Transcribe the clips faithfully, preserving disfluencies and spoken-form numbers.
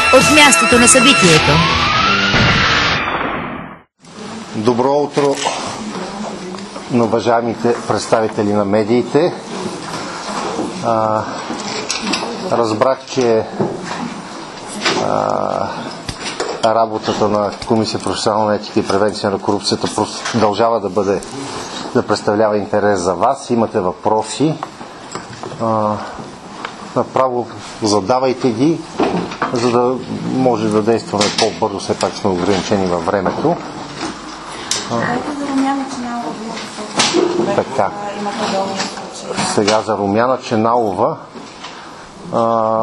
от мястото на събитието. Добро утро на уважаемите представители на медиите. А, разбрах, че а, работата на Комисия професионална етика и превенция на корупцията продължава да бъде, да представлява интерес за вас. Имате въпроси. А, направо задавайте ги, за да може да действаме по-бързо, все пак сме ограничени във времето. Така. Сега за Румяна Ченалова. А,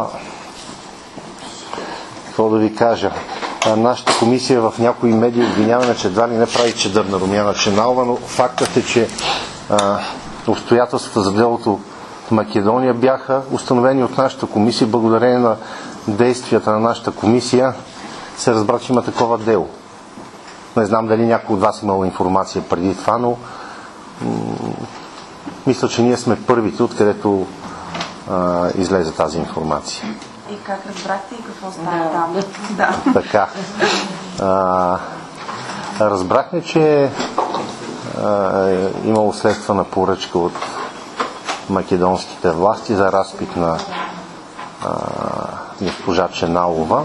какво да ви кажа? А, нашата комисия в някои медии обвиняваме, че едва ли не прави чедър на Румяна Ченалова, но фактът е, че а, обстоятелствата за делото в Македония бяха установени от нашата комисия. Благодарение на действията на нашата комисия се разбра, че има такова дело. Не знам дали някой от вас имал информация преди това, но м- мисля, че ние сме първите, откъдето а, излезе тази информация. И как разбрахте и какво става там? Да. Така. А, разбрахме, че а, е имало следствена поръчка от македонските власти за разпит на а, госпожа Ченалова.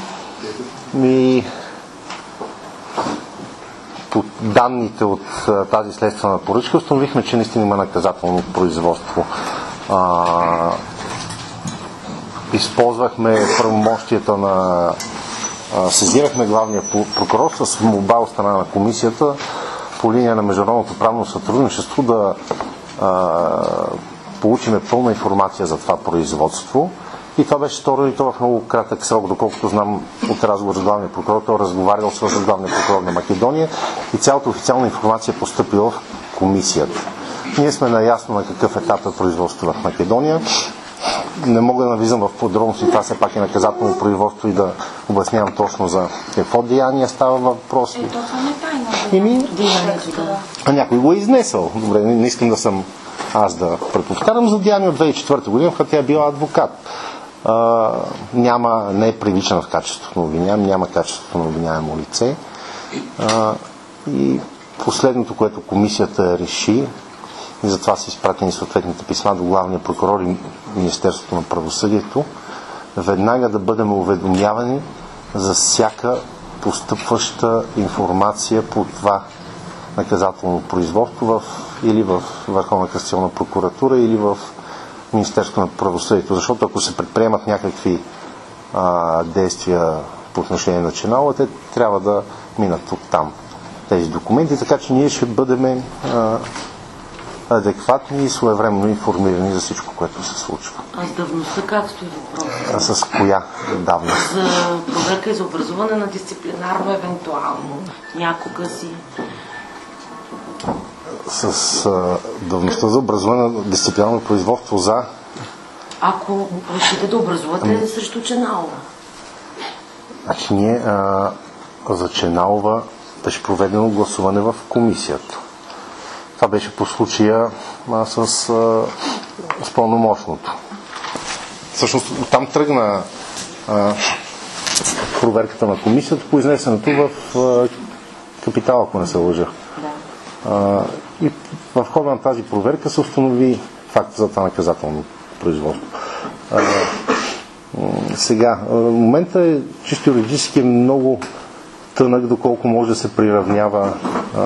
И по данните от а, тази следствена поръчка установихме, че наистина има наказателно производство. А, използвахме правомощията на а, сезирахме главния прокурор с молба от страна на комисията по линия на международното правно сътрудничество да а, получиме пълна информация за това производство. И това беше сторено и то в много кратък срок, доколкото знам от разговор с главния прокурор, той разговарял с главния прокурор на Македония и цялата официална информация е постъпила в комисията. Ние сме наясно на какъв етап е производство в Македония. Не мога да навлизам в подробности, това все пак е наказателно производство и да обяснявам точно за какво деяние става въпрос. Е, то не тайна. Еми, а някой го е изнесъл. Добре, не искам да съм аз да преповтарям за деяние от две хиляди и четвърта година, когато тя е била адвокат. А, няма, не е привличана в качеството на обвиняем, няма качеството на обвиняемо лице. А, и последното, което комисията реши, и затова са изпратени съответните писма до главния прокурор и Министерството на правосъдието, веднага да бъдем уведомявани за всяка постъпваща информация по това наказателно производство в, или в Върховна касационна прокуратура, или в Министерството на правосъдието. Защото ако се предприемат някакви а, действия по отношение на Ченалова, те трябва да минат от там тези документи, така че ние ще бъдем а, адекватни и своевременно информирани за всичко, което се случва. А с давността как стои въпросът? А с коя давност? За проверка и за образуване на дисциплинарно евентуално. Някога си. С а, давността за образуване на дисциплинарно производство за... Ако решите да образувате ами... срещу Ченалова. Значи ние а, за Ченалова беше проведено гласуване в комисията. Това беше по случая а, с, а, с пълномощното. Всъщност там тръгна а, проверката на комисията по изнесенето в а, Капитал, ако не се лъжа. Да. А, и в хода на тази проверка се установи факт за това наказателно производство. А, сега, момента е чисто юридически много тънък, доколко може да се приравнява а,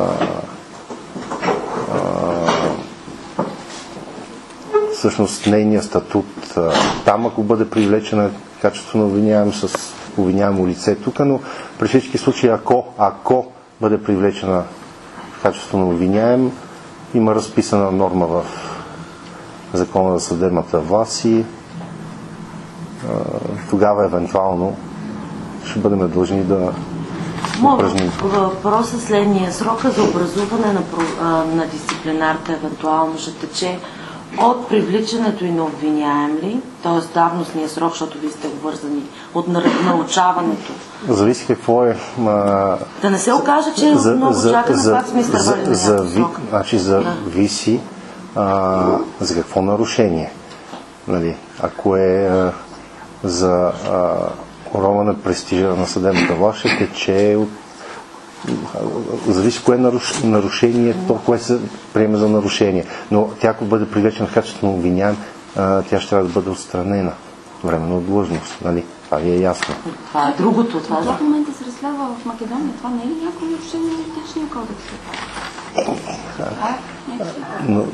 всъщност нейния статут там, ако бъде привлечена качество на обвиняем с обвиняемо лице тук, но при всички случаи, ако, ако бъде привлечена в качество на обвиняем, има разписана норма в Закона за съдебната власт и а, тогава евентуално ще бъдем длъжни да упражним. Въпросът следния. Срока за образуване на, на дисциплинарка евентуално ще тече от привличането и на обвиняем ли, т.е. давностния срок, защото вие сте обвързани от научаването. Зависи какво е... А... Да не се окаже, че за, много за, чака за, на пак сме изтървали на за, някакъв срок. Значи зависи да. а, за какво нарушение. Нали? Ако е а, за а, рола на престижа на съдебната власт ще тече от зависи кое е наруш... нарушение, то кое се приеме за нарушение. Но тя, ако бъде привлечена в качеството на обвиняем, тя ще трябва да бъде отстранена временно от длъжност. Нали? Това ви е ясно. Това е другото. Това в момента се разследва в Македония. Това не е ли някакво нарушение на етичния кодекс? Но...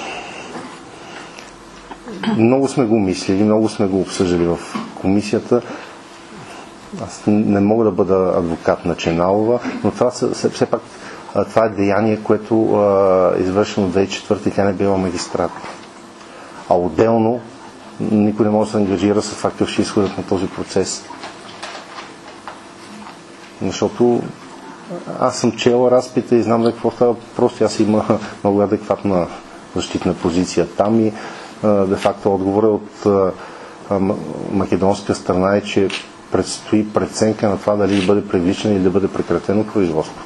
Много сме го мислили, много сме го обсъждали в комисията. Аз не мога да бъда адвокат на Ченалова, но това все пак това е деяние, което е извършено в две хиляди и четвърта и тя не била магистрат. А отделно никой не може да се ангажира с факта, че ще изходят на този процес. Защото аз съм чела разпита и знам за какво става. Просто аз има много адекватна защитна позиция там и де-факто отговора от македонска страна е, че предстои преценка на това дали да бъде привличано или да бъде прекратено производството.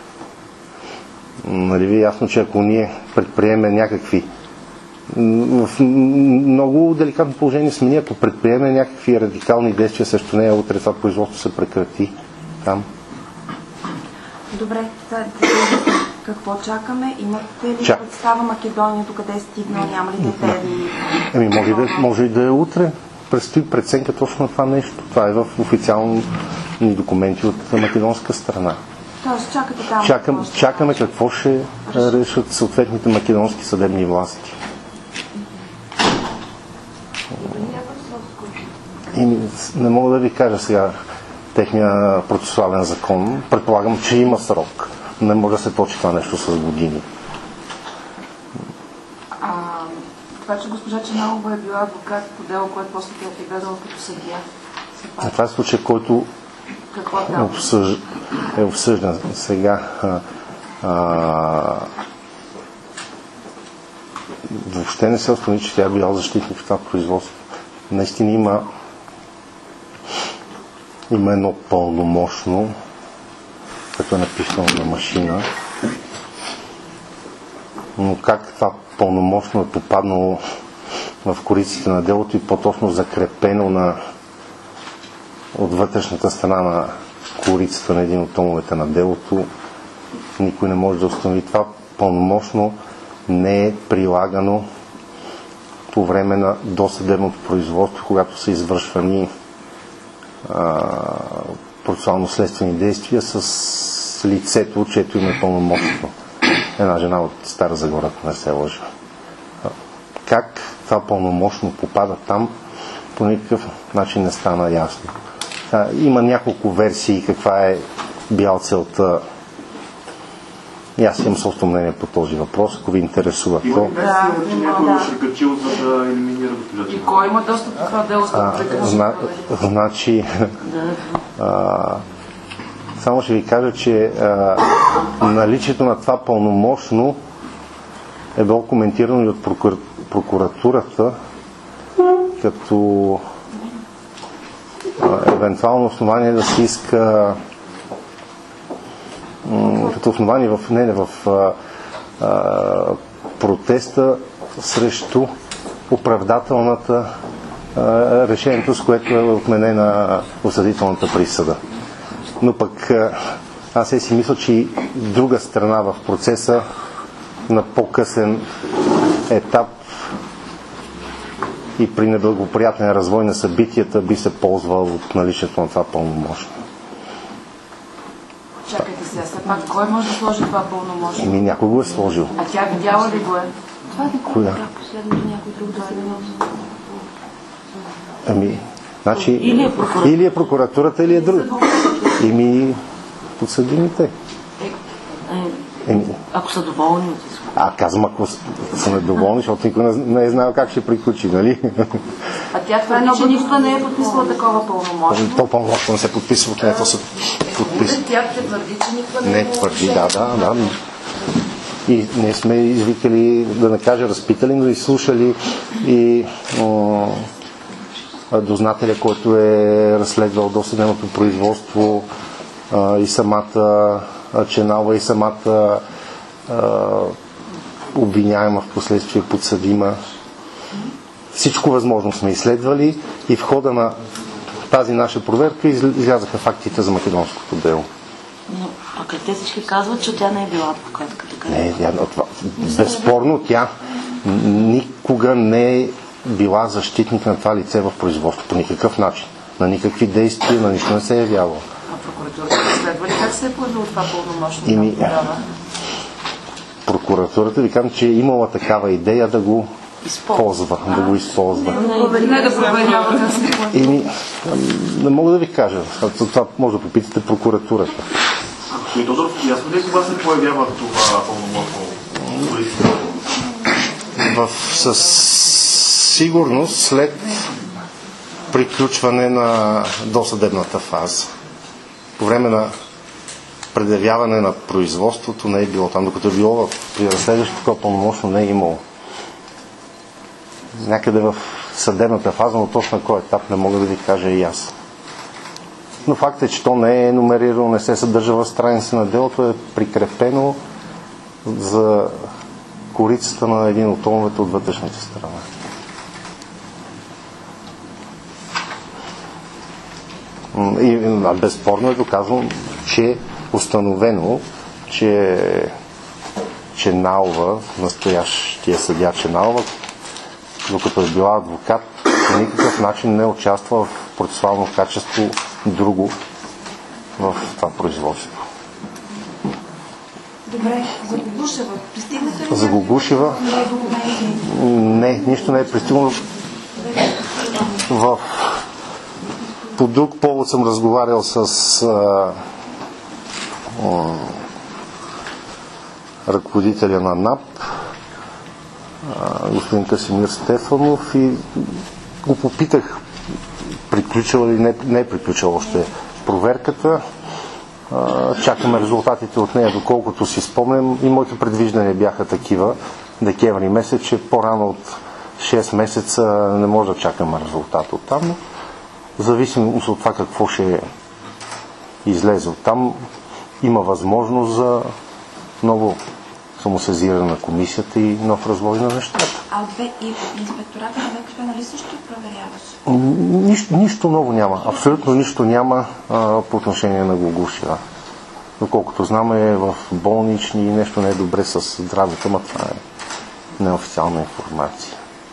Нали ви е ясно, че ако ние предприеме някакви в много деликатно положение сме ние, ако предприеме някакви радикални действия срещу нея, утре това производство се прекрати там. Добре, какво чакаме? Имате ли Чак. представа Македония до къде е стигнал? Няма ли детайли? Еми, може, да, може и да е утре. Предстои преценка точно на това нещо. Това е в официални документи от македонска страна. Тоест, чакате там. Чакам, чакаме какво ще решат съответните македонски съдебни власти. И не мога да ви кажа сега техния процесуален закон. Предполагам, че има срок. Не може да се точи това нещо с години. А, това, че госпожа Ченалова е била адвокат по дело, което после тя е гледала като съдия. А това е случай, който е, обсъж... е обсъждан сега. А, а... Въобще не се установи, че тя е била защитник в това производство. Наистина има има едно пълномощно, като е написано на машина, но как това пълномощно е попаднало в кориците на делото и по-точно закрепено на от вътрешната страна на корицата на един от томовете на делото, никой не може да установи. Това пълномощно не е прилагано по време на досъдебното производство, когато са извършвани процесуално-следствени действия с лицето, чието име е пълномощно. Една жена от Стара Загора, ако не се лъжа. Как това пълномощно попада там, по никакъв начин не стана ясно. Има няколко версии каква е била целта. И аз имам собствено мнение по този въпрос, ако ви интересува. Има ли версия, че някой го прекачил, за да елиминира госпожа? И кой има достъп до това дело, за да прекачи? Значи, а, само ще ви кажа, че а, наличието на това пълномощно е било коментирано и от прокур... прокуратурата като а, евентуално основание да се иска като основание в, не, не, в а, а, протеста срещу оправдателната а, решението, с което е отменена осъдителната присъда. Но пък а, аз си мисля, че и друга страна в процеса на по-късен етап и при неблагоприятен развой на събитията би се ползвал от наличието на това пълномощно. Чакайте сега, все пак, кой може да сложи това пълномощно? Еми, някой го е сложил. А тя видяла ли го е? Това е Коя? последното някой друг дойде. Ами, значи, Или е прокуратурата, или е прокуратурата, или е друг. Еми, подсъдимите. Еми, ако са доволни от изхода. а казвам, ако са недоволни, защото никой не, не е знал как ще приключи, нали? А тя твърди, че никога не е подписала такова пълномощно. То пълномощно не се подписва, от нето се подписва. Тя те твърди, че никога не е Не твърди, да, да, да. И не сме извикали, да не кажа разпитали, но и слушали и о, дознателя, който е разследвал досъдебното производство, а, и самата Ченалова, и самата а, обвиняема, в последствие подсъдима. Всичко възможно сме изследвали и в хода на тази наша проверка излязаха фактите за македонското дело. Но, а къде те всички казват, че тя не е била адвокатка? Така не, тя, това, безспорно тя никога не е била защитник на това лице в производство по никакъв начин. На никакви действия, на нищо не се е явявала. А прокуратурата следва ли как се е появило това пълномощно? Ими, прокуратурата ви казвам, че е имала такава идея да го използва, а, да го използва. Не, не да проверява как се появило. Ими, не мога да ви кажа. Това може да попитате прокуратурата. Господин Тодоров, ясно ли кога се появява това пълномощно? В, със сигурност след приключване на досъдебната фаза. По време на предявяване на производството не е било там, докато е било при разследващото такова пълномощно не е имало. Някъде в съдебната фаза, но точно на кой етап не мога да ви кажа и аз. Но факт е, че то не е номерирано, не се съдържа в страница на делото, е прикрепено за корицата на един от томовете от вътрешната страна. И безспорно е доказано, че е установено, че Ченалова, настоящия съдия Ченалова, докато е била адвокат, по никакъв начин не участва в процесуално качество друго в това производство. Добре, за Гогушева. Пристигнете ли? За Гогушева? Не, нищо не е пристигнало. В... По друг повод съм разговарял с а... а... ръководителя на НАП, а... господин Касимир Стефанов, и го попитах приключила или не, не е приключила още проверката. Чакаме резултатите от нея, доколкото си спомням, и моите предвиждания бяха такива декември месец, че по-рано от шест месеца не може да чакаме резултат от там, но в зависимост от това какво ще излезе от там, има възможност за ново самосезиране на комисията и нов развой на нещата. А от две и инспектората на ВКП нали също проверяваш? Нищо, нищо ново няма. Абсолютно нищо няма а, по отношение на Гогушева. Доколкото знаме, в болнични нещо не е добре с здравето, но това е неофициална информация.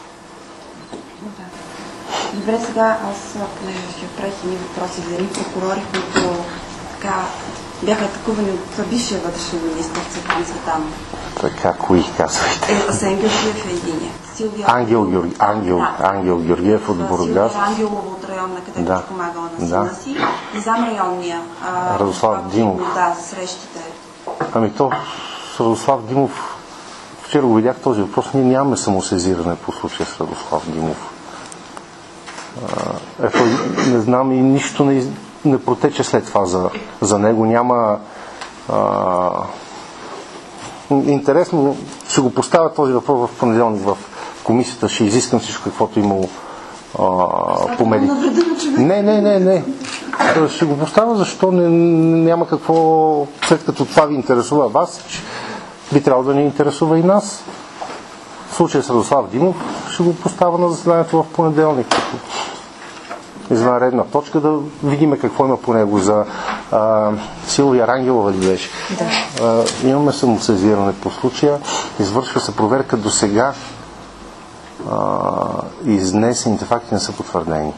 Добре, сега аз ще отправих едни въпроси за едни прокурори, които така бяха атакувани от бившия вътрешен министър Цветан Цветанов. Така, кои казвайте? Е, Асен Георгиев е единия. Силвия Ангел, Георги, Ангел, да. Ангел Георгиев от Бургас. Силвия Ангелова от районна, където да. Е помагала на сина да. си. И зам районния. А, Радослав Димов. Да, за срещите. Ами то, с Радослав Димов, вчера го видях този въпрос, ние нямаме самосезиране по случая с Радослав Димов. Ето, не знам и нищо не, не протече след това за, за него. Няма а, интересно, ще го поставя този въпрос в понеделник в комисията, ще изискам всичко каквото имало а, по меди. Не, не, не, не. Ще го поставя, защо не, няма какво, след като това ви интересува вас, би трябвало да ни интересува и нас. В случая с Радослав Димов ще го поставя на заседанието в понеделник. Извънредна точка, да видим какво има по него. За а, Силвия Рангелова ли беше? Да. А, имаме самосезиране по случая. Извършва се проверка до сега. Изнесените факти не са потвърдени.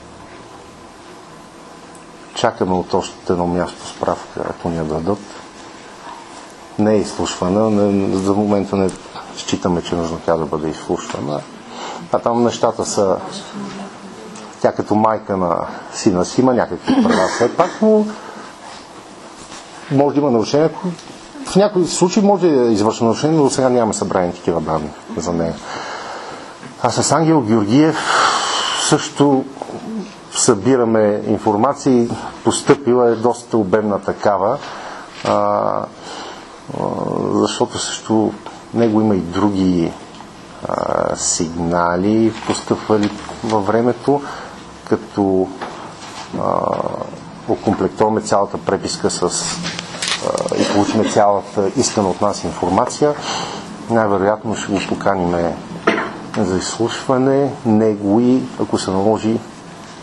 Чакаме от още едно място справка, ако ни я дадат. Не е изслушвана. Не, за момента не считаме, че нужно тя да бъде изслушвана. А там нещата са... Тя като майка на сина си има някакви права все пак, но може да има нарушение. В някои случаи може да извършва нарушение, но до сега нямаме събрани такива данни за нея. А с Ангел Георгиев също събираме информация и постъпила е доста обемна такава, а, а, защото също него има и други а, сигнали, постъпвали във времето, като а, окомплектуваме цялата преписка с, а, и получиме цялата искана от нас информация. Най-вероятно ще го поканиме за изслушване, него и, ако се наложи,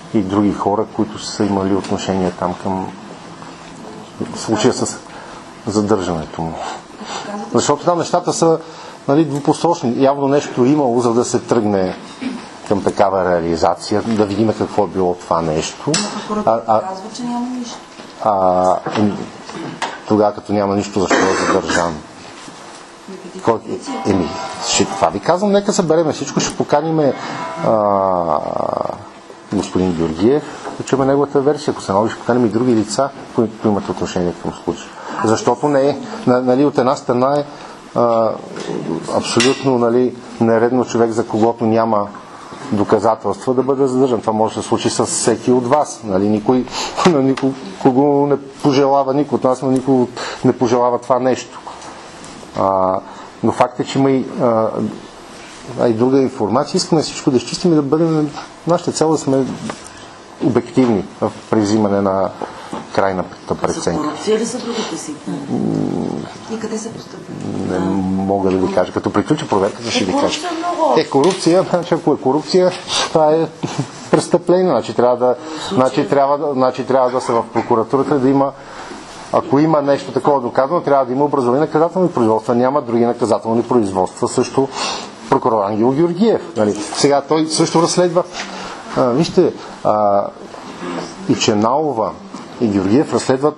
и други хора, които са имали отношение там към случая с задържането му. Защото там нещата са, нали, двупосочни. Явно нещо имало, за да се тръгне към такава реализация, да видим какво е било това нещо. А, а, казва, че няма нищо. А, тогава, като няма нищо, защо е задържан? Кой, еми, ще, това ви казвам, нека събереме всичко, ще поканим а, господин Георгиев, да чуем неговата версия, ако се наложи, ще поканим и други лица, които имат отношение към случая. Защото не е, нали, от една страна е а, абсолютно, нали, нередно човек, за когото няма доказателства, да бъде задържан. Това може да се случи с всеки от вас. Нали? Никой, никого не пожелава, никой от нас, но никой не пожелава това нещо. А, но факт е, че има и, а, а и друга информация. Искаме всичко да изчистим и да бъдем, нашата цел да сме обективни в превзимане на крайната преценка. За корупция ли са другите сигнали? И къде се постъпва? Не мога да ви кажа. Като приключи проверката, ще ви кажа. Е, е, корупция, значи ако е корупция, това е престъпление. Значи трябва да, значи трябва да, значи трябва да се в прокуратурата да има, ако има нещо такова доказано, трябва да има образовани наказателни производства. Няма други наказателни производства. Също прокурор Ангел Георгиев. Нали? Сега той също разследва. А, вижте, а, и Ченалова и Георгиев разследват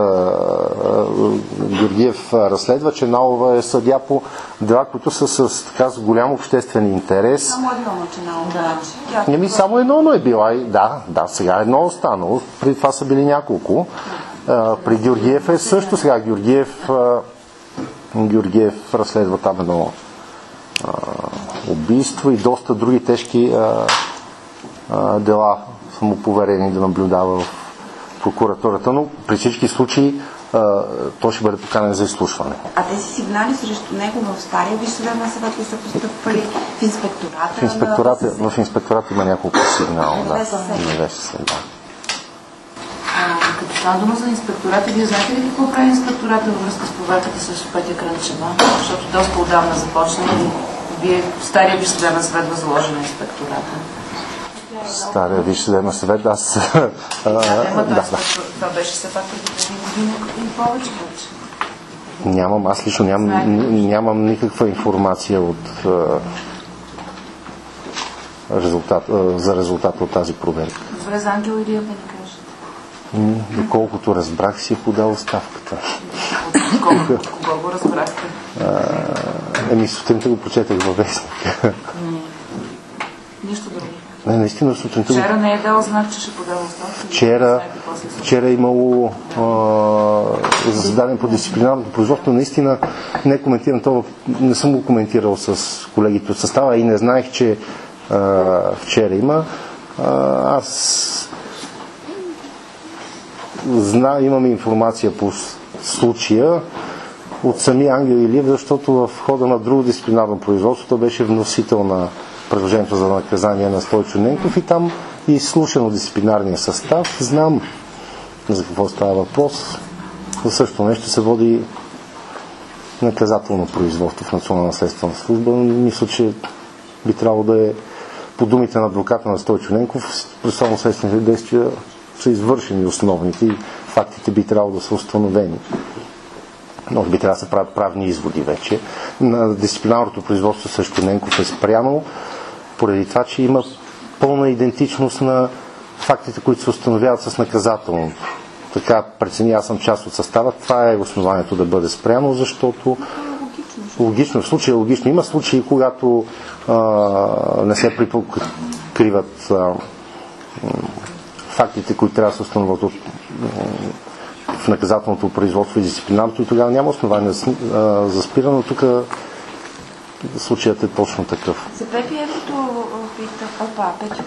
Георгиев разследва, че Налова е съдия по дела, които са с, така, с голям обществен интерес. Само едно, че Налова. Да. Еми, само едно, но е била. Да, да, сега едно останало. Преди това са били няколко. А, при Георгиев е също. Сега Георгиев, а, Георгиев разследва там едно а, убийство и доста други тежки а, а, дела са му поверени да наблюдава в прокуратурата, но при всички случаи а, той ще бъде поканен за изслушване. А тези сигнали срещу него в стария Висш съдебен съвет ли са постъпвали в инспектората? В инспектората, на... в инспектората има няколко сигнала. Да. Да. Да. А, като стана дума за инспектората, вие знаете ли какво прави инспектората във връзка с проверката срещу Петя Крънчева? Защото доста отдавна започна и вие стария Висш съдебен съвет възложи на инспектората. Стария Висш съдебен съвет, аз... Да, да, да. Това беше все пак преди един година и повече повече. Нямам, аз лично нямам, нямам никаква информация от а, резултат, а, за резултата от тази проверка. Добре, за Ангел или да ни кажете? Доколкото разбрах, си е подал оставката. Кого, кого го разбрахте? Еми, сутринта го прочетах във вестника. Нищо друго. Не, наистина сутринта... Вчера не е дал знак, че ще подава оставка? Вчера, вчера е имало а, заседание по дисциплинарното производство. Наистина не коментирам това, не съм го коментирал с колегите от състава и не знаех, че а, вчера има. А, аз зна, имам информация по случая от самия Ангел Илиев, защото в хода на друго дисциплинарно производство той беше вносител на предложението за наказание на Стойчо Ненков и там е изслушано дисциплинарния състав. Знам за какво става въпрос. За същото нещо се води наказателно производство в Национална следствена служба. Мисля, че би трябвало да е по думите на адвоката на Стойчо Ненков, процесуално следствените действия са извършени основните и фактите би трябвало да са установени. Може би трябва да се правят правни изводи вече. На дисциплинарното производство също Ненков е спряно, поради това, че има пълна идентичност на фактите, които се установяват с наказателното. Така прецени, аз съм част от състава, това е основанието да бъде спряно, защото логично, в случая логично. Има случаи, когато а, не се припокриват а, фактите, които трябва да се установят от в наказателното производство и дисциплинарното и тогава няма основание за спиране, но тук случаят е точно такъв. За Пепи Еврото питах, опа, Петю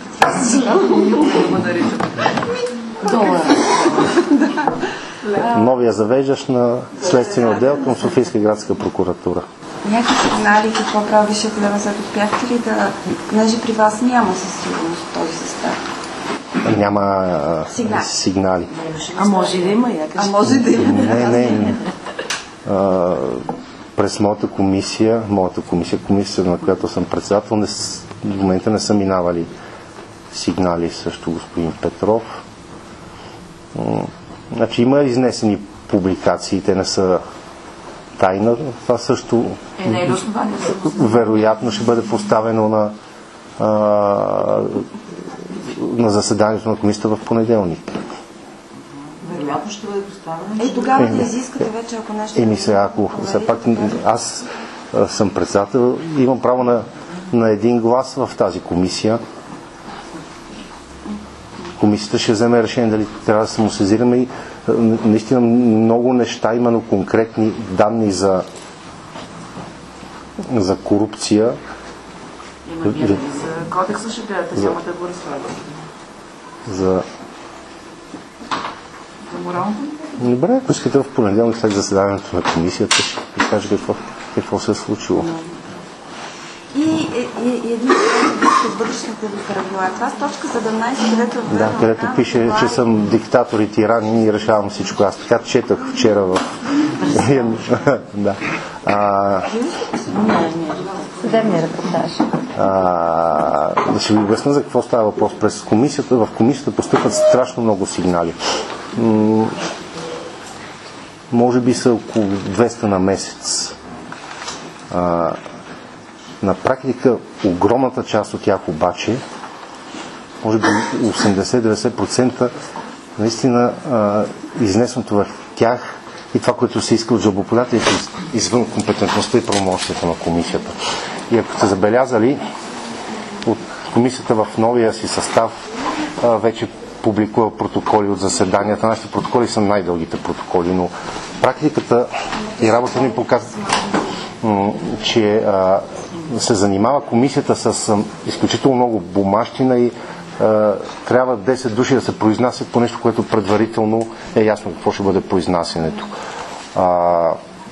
Новия завеждаш на следствения отдел към Софийска градска прокуратура. Някакви сигнали, какво прави Висшия съдебен съвет, успяхте ли да... Понеже при вас няма със сигурност този състав. Няма сигнали. сигнали. А може да има някакъв? А може да има. Не, не. не. А, през моята комисия, моята комисия, комисия, на която съм председател, не, в момента не са минавали сигнали срещу господин Петров. Значи има изнесени публикации, те не са тайна. Това също Е, не е основание за вероятно ще бъде поставено на, а, на заседанието на комисията в понеделник. вероятно ще бъде поставено. Е, тогава да изискате вече, ако нещо... Еми сега, ако все пак аз а, съм председател, имам право на, на един глас в тази комисия. Комисията ще вземе решение дали трябва да се му сезираме и а, наистина много неща, именно конкретни данни за за корупция. Има и за кодекса ще гледате, няма да го разследвате. За... За моралното? Добре, ако искате в понеделник след заседанието на комисията, ще ви кажа какво, какво се е случило. И, и, и един въпрос от вътрешните ви правила. Това с точка седемнайсет, където е Да, където пише, че съм диктатор и тиранин и решавам всичко. Аз така четах вчера в... да. А... Съдебния репортаж. А... Ще ви обясня за какво става въпрос. През комисията, в комисията постъпват страшно много сигнали. М- може би са около двеста на месец. А... На практика огромната част от тях обаче, може би осемдесет до деветдесет процента, наистина а, изнесеното в тях и това, което се иска от жалбоподателите извън компетентността и правомощията на комисията. И ако сте забелязали, от комисията в новия си състав а, вече публикува протоколи от заседанията. Нашите протоколи са най-дългите протоколи, но практиката и работа ни показва, че а, се занимава комисията с а, изключително много бумащина и а, трябва десет души да се произнасят по нещо, което предварително е ясно какво ще бъде произнасянето. А,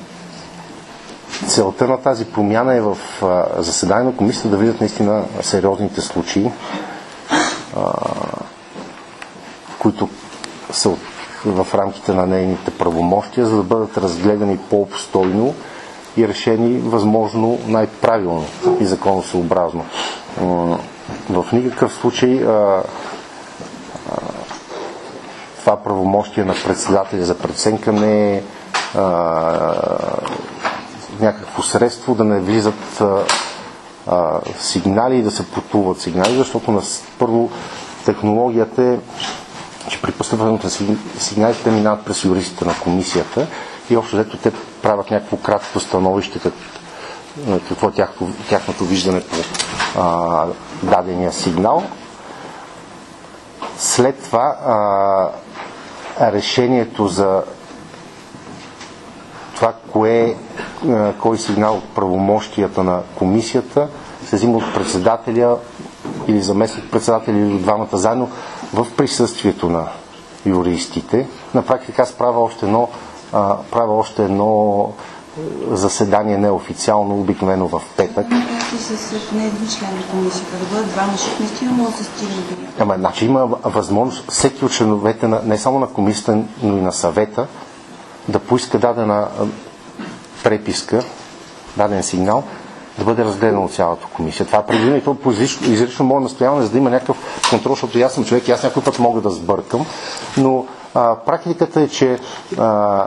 целта на тази промяна е в а, заседание на комисията да видят наистина сериозните случаи, а, които са в рамките на нейните правомощия, за да бъдат разгледани по-обстойно и решени възможно най-правилно и законосъобразно. В никакъв случай а, а, това правомощие на председателя за преценка не е а, някакво средство да не влизат а, а, сигнали и да се потуват сигнали, защото на първо технологията е, че при постъпването на сигналите минават през юристите на комисията и общо взето те правят някакво кратко становище как, какво е тяхното, тяхното виждане по а, дадения сигнал. След това а, решението за това кое, а, кой сигнал от правомощията на комисията се взима от председателя или заместник председателя или от двамата заедно в присъствието на юристите. На практика аз правя още едно, а, правя още едно заседание неофициално, обикновено в петък. Както с не един член на комисията, да бъдат двама, защото наистина може да се стигне до някакво. Ама, значи има възможност всеки от членовете, на, не само на комисията, но и на съвета, да поиска дадена преписка, даден сигнал, да бъде разгледан от цялата комисия. Това е предвидено и то по изрично мое настояване, за да има някакъв контрол, защото аз съм човек и аз някой път мога да сбъркам, но а, практиката е, че а,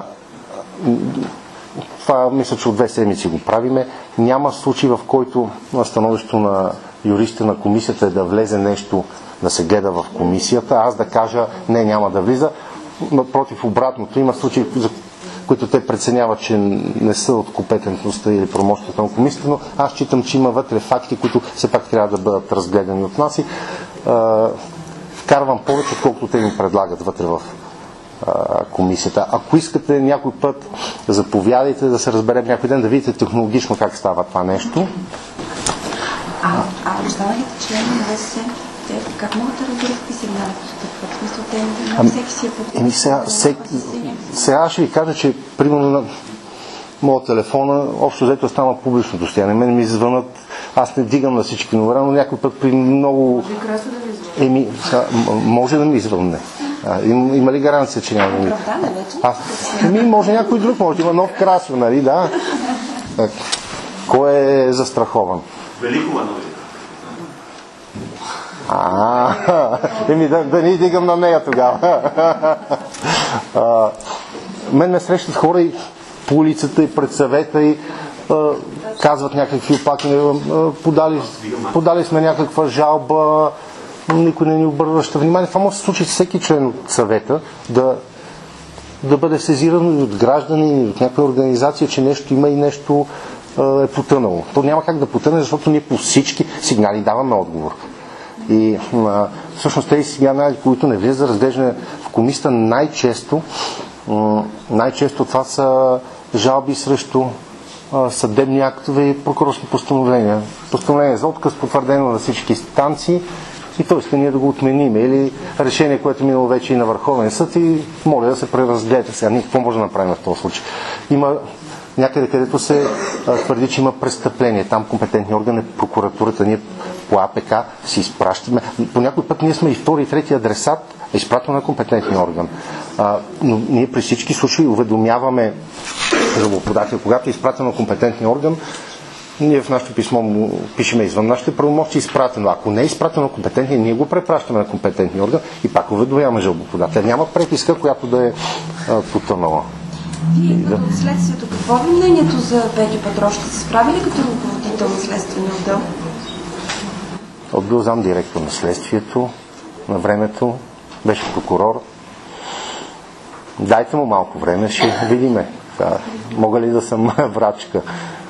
това мисля, че от две седмици го правиме. Няма случай, в който на становището на юристите на комисията е да влезе нещо да се гледа в комисията, аз да кажа не, няма да влиза. Напротив, обратното. Има случаи, за които те преценяват, че не са от компетентността или промощата на комисията, но аз считам, че има вътре факти, които все пак трябва да бъдат разгледани от нас и а, вкарвам повече, отколкото те ми предлагат вътре в а, комисията. Ако искате някой път, заповядайте да се разберем някой ден, да видите технологично как става това нещо. А, а останалите члени на ВСС, те как могат да разберат какви сигнали постъпват? В смисъл, те не всеки си е подписал. Еми сега, сега, сега ще ви кажа, че примерно на моят телефона общо взето стана публично достояние. Мен ми звънат, аз не дигам на всички номера, но някой път при много... Може и Красо да ви звънне. Еми, сега, може да ми звънне. А, има, има ли гаранция, че няма да ми... Оправдане вече? Аз, еми, може някой друг, може да има нов Красо, нали, да. Так, кой е застрахован? Великова новина. А, еми да, да не дигам на нея тогава. А, мен ме срещат хора и по улицата, и пред съвета, и а, казват някакви опакни. Подали, подали сме някаква жалба, никой не ни обръща внимание. Това може да се случи с всеки член от съвета, да, да бъде сезиран от граждани, от някаква организация, че нещо има и нещо а, е потънало. То няма как да потъне, защото ние по всички сигнали даваме отговор. И а, всъщност тези сигнали, които не влизат за разглеждане в комисията, най-често м- най-често това са жалби срещу а, съдебни актове и прокурорски постановления. Постановление за отказ, потвърдено на всички инстанции, и то иска ние да го отменим. Или решение, което е минало вече и на Върховен съд, и моля да се преразгледа. Сега ние какво може да направим в този случай? Има някъде, където се а, твърди, че има престъпление. Там компетентният орган е прокуратурата. Ние по А П К си изпращаме. По някой път ние сме и втори и трети адресат, е изпратено на компетентния орган. А, но ние при всички случаи уведомяваме жалбоподателя, когато е изпратено на компетентния орган. Ние в нашето писмо му пишеме извън нашите правомощи, изпратено. Ако не е изпратено на компетентния, ние го препращаме на компетентния орган и пак уведомяваме жалбоподателя. Няма преписка, която да е а, потънала. И да... следствието, какво е мнението за Петю Петров? Ще се справи ли като ръководител на следствения отдел? От бил зам директор на следствието, на времето, беше прокурор. Дайте му малко време, ще видиме. Мога ли да съм врачка?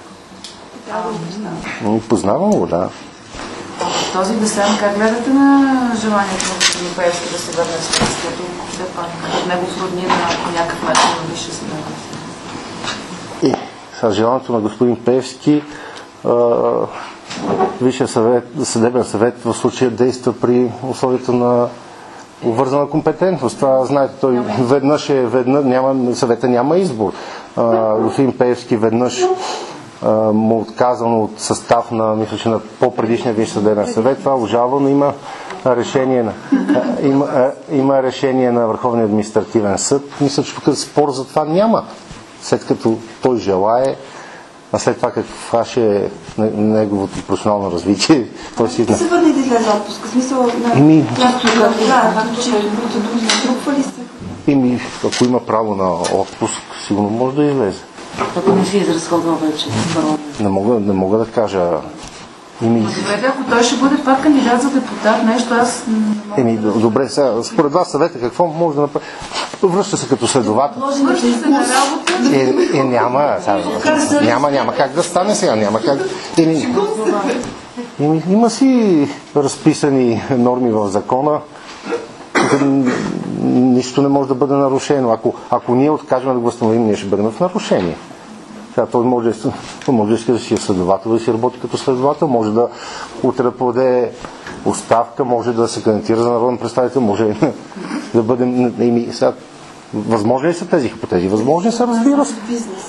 Да, познавам го, да. Този десен, как гледате на желанието на господин Пеевски да се върне в следствието? Да пак от негов роднина по някакъв начин на Висше съдебен съвет? И с желанието на господин Пеевски Висше съдебен съвет в случая действа при условията на обвързана компетентност. Това, знаете, той веднъж е, веднъж, няма, съвета няма избор. Господин Пеевски веднъж му отказано от състав на, мисля, че на по-предишния Висш съдебен съвет. Това обжалвано, има решение на, има, има решение на Върховния административен съд. Мисля, че тук спор за това няма. След като той желае, а след това каква ще е неговото професионално развитие, той си... Ще се върне да излезе отпуск, в смисъл на Ими... място, като да, че процедури натрупва ли се? Ими, ако има право на отпуск, сигурно може да излезе. Ако не си изразходва вече парламент. Не мога, не мога да кажа. Еми... Добре, ако той ще бъде пак кандидат за депутат, нещо аз... Еми, добре, сега, според вас съвета какво може да направи? Връща се като следовател. Връща се на работа. Е, е няма, сега, няма, няма как да стане сега, няма как... Еми, еми, има си разписани норми в закона, нищо не може да бъде нарушено. Ако, ако ние откажем да го възстановим, ние ще бъдем в нарушение. Сега той може, той може да си е следовател, да си работи като следовател, може да утре да подаде оставка, може да се кандидатира за народен представител, може да бъдем... Еми, сега, възможни ли са тези хипотези? Възможни са, разбира се.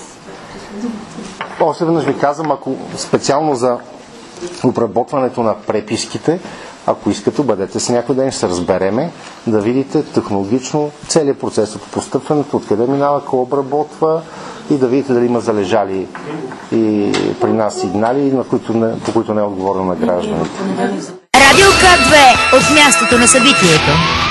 Още веднъж ви казвам, ако специално за обработването на преписките, ако искате, бъдете се някой ден, ще се разбереме, да видите технологично целият процес от постъпването, откъде минава, кой обработва и да видите дали има залежали и при нас сигнали, на които не, по които не е отговорено на гражданите. Радио К две от мястото на събитието.